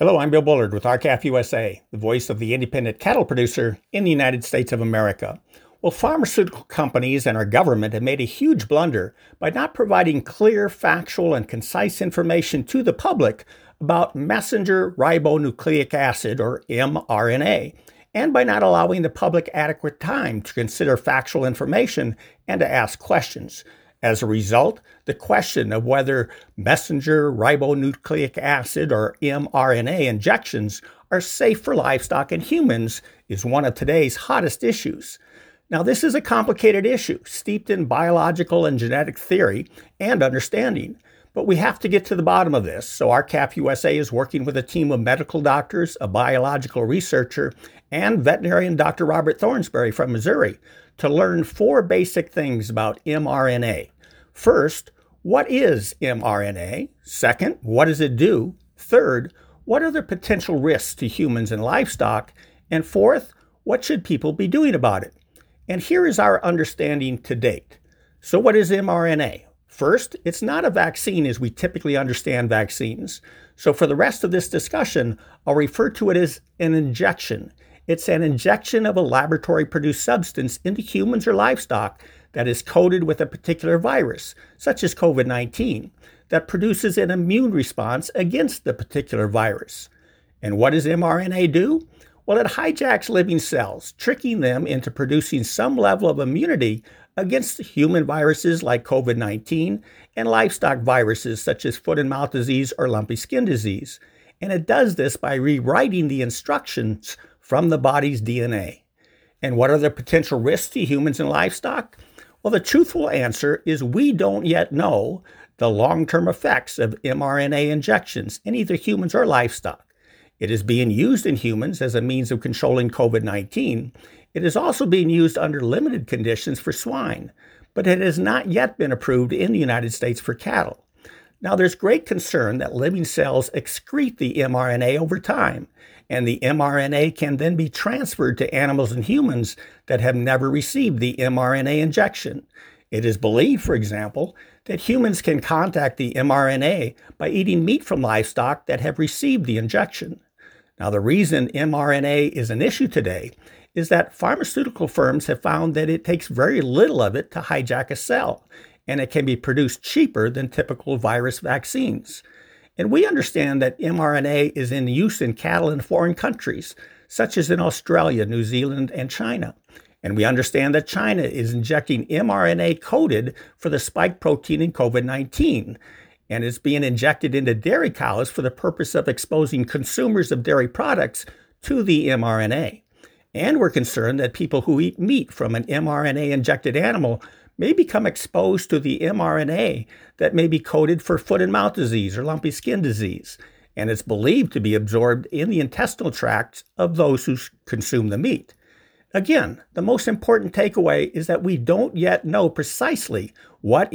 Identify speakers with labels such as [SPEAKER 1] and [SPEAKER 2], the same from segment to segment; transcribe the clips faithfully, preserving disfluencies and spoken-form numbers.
[SPEAKER 1] Hello, I'm Bill Bullard with R C A F U S A, the voice of the independent cattle producer in the United States of America. Well, pharmaceutical companies and our government have made a huge blunder by not providing clear, factual, and concise information to the public about messenger ribonucleic acid, or mRNA, and by not allowing the public adequate time to consider factual information and to ask questions. As a result, the question of whether messenger ribonucleic acid, or mRNA, injections are safe for livestock and humans is one of today's hottest issues. Now, this is a complicated issue, steeped in biological and genetic theory and understanding. But we have to get to the bottom of this, so R C A F U S A is working with a team of medical doctors, a biological researcher, and veterinarian Doctor Robert Thornsberry from Missouri to learn four basic things about mRNA. First, what is mRNA? Second, what does it do? Third, what are the potential risks to humans and livestock? And fourth, what should people be doing about it? And here is our understanding to date. So what is mRNA? First, it's not a vaccine as we typically understand vaccines. So for the rest of this discussion, I'll refer to it as an injection. It's an injection of a laboratory-produced substance into humans or livestock that is coated with a particular virus, such as COVID nineteen, that produces an immune response against the particular virus. And what does mRNA do? Well, it hijacks living cells, tricking them into producing some level of immunity against human viruses like COVID nineteen and livestock viruses such as foot and mouth disease or lumpy skin disease. And it does this by rewriting the instructions from the body's D N A. And what are the potential risks to humans and livestock? Well, the truthful answer is we don't yet know the long-term effects of mRNA injections in either humans or livestock. It is being used in humans as a means of controlling COVID nineteen. It is also being used under limited conditions for swine, but it has not yet been approved in the United States for cattle. Now, there's great concern that living cells excrete the mRNA over time, and the mRNA can then be transferred to animals and humans that have never received the mRNA injection. It is believed, for example, that humans can contact the mRNA by eating meat from livestock that have received the injection. Now, the reason mRNA is an issue today is that pharmaceutical firms have found that it takes very little of it to hijack a cell, and it can be produced cheaper than typical virus vaccines. And we understand that mRNA is in use in cattle in foreign countries, such as in Australia, New Zealand, and China. And we understand that China is injecting mRNA coded for the spike protein in COVID nineteen, and it's being injected into dairy cows for the purpose of exposing consumers of dairy products to the mRNA. And we're concerned that people who eat meat from an mRNA-injected animal may become exposed to the mRNA that may be coded for foot and mouth disease or lumpy skin disease, and it's believed to be absorbed in the intestinal tracts of those who consume the meat. Again, the most important takeaway is that we don't yet know precisely what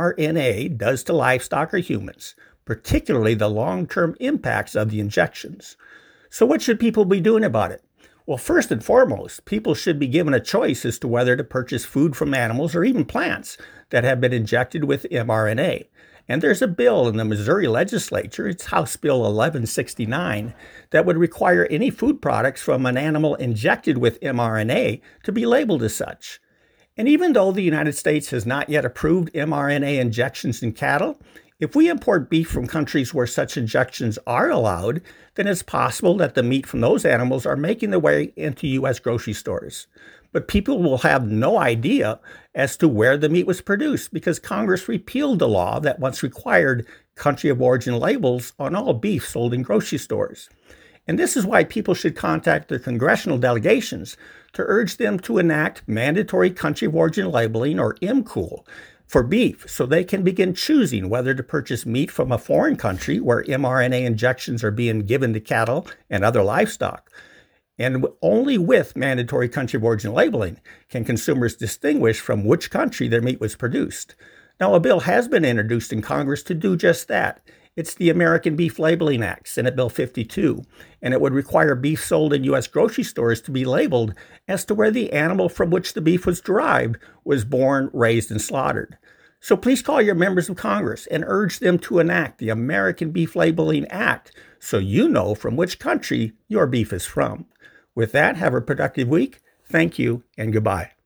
[SPEAKER 1] mRNA does to livestock or humans, particularly the long-term impacts of the injections. So what should people be doing about it? Well, first and foremost, people should be given a choice as to whether to purchase food from animals or even plants that have been injected with mRNA. And there's a bill in the Missouri legislature, it's House Bill eleven sixty-nine, that would require any food products from an animal injected with mRNA to be labeled as such. And even though the United States has not yet approved mRNA injections in cattle, if we import beef from countries where such injections are allowed, then it's possible that the meat from those animals are making their way into U S grocery stores. But people will have no idea as to where the meat was produced because Congress repealed the law that once required country of origin labels on all beef sold in grocery stores. And this is why people should contact their congressional delegations to urge them to enact mandatory country of origin labeling, or M C O L, for beef, so they can begin choosing whether to purchase meat from a foreign country where mRNA injections are being given to cattle and other livestock. And only with mandatory country of origin labeling can consumers distinguish from which country their meat was produced. Now, a bill has been introduced in Congress to do just that. It's the American Beef Labeling Act, Senate Bill fifty-two, and it would require beef sold in U S grocery stores to be labeled as to where the animal from which the beef was derived was born, raised, and slaughtered. So please call your members of Congress and urge them to enact the American Beef Labeling Act so you know from which country your beef is from. With that, have a productive week. Thank you and goodbye.